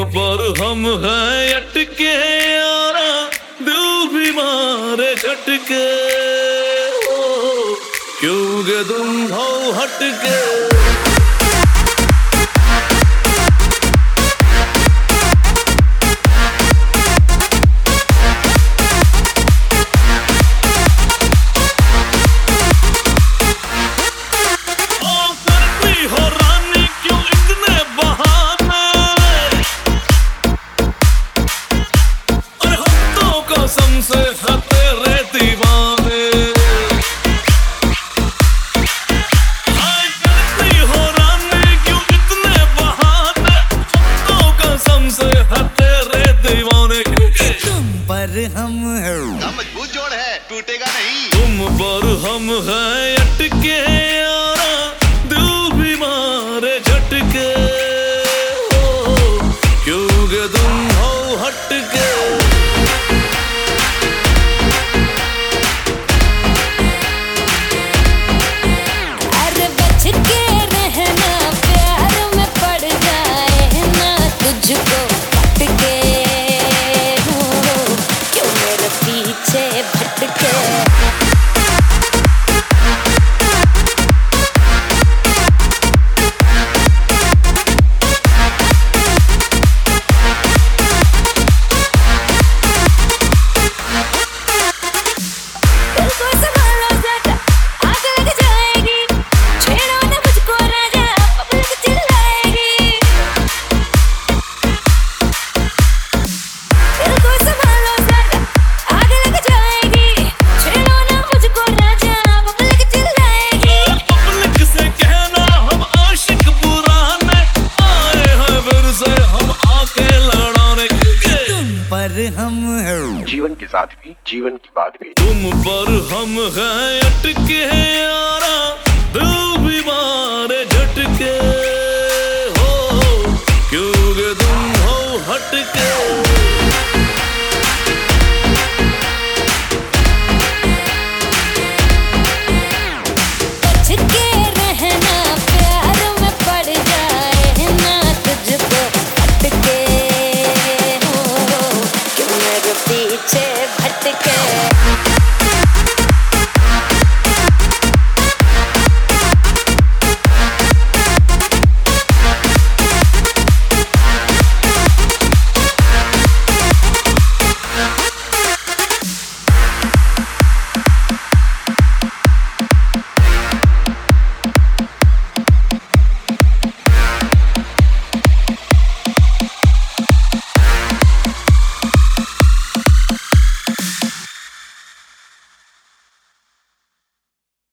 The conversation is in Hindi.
पर हम हैं अटके यारा, दिल भी मारे झटके, क्योंकि तुम हो हटके। से तेरे दीवाने करती हो रानी, क्यों इतने बहाने, तो कसम से तेरे दीवाने, तुम पर हम हैं। मजबूत जोड़ है, टूटेगा नहीं। तुम पर हम हैं अटके यारा, दिल भी मारे झटके, क्योंकि तुम हो हटके। हम हैं जीवन के साथ भी, जीवन की बात भी। तुम पर हम हैं अटके यारा,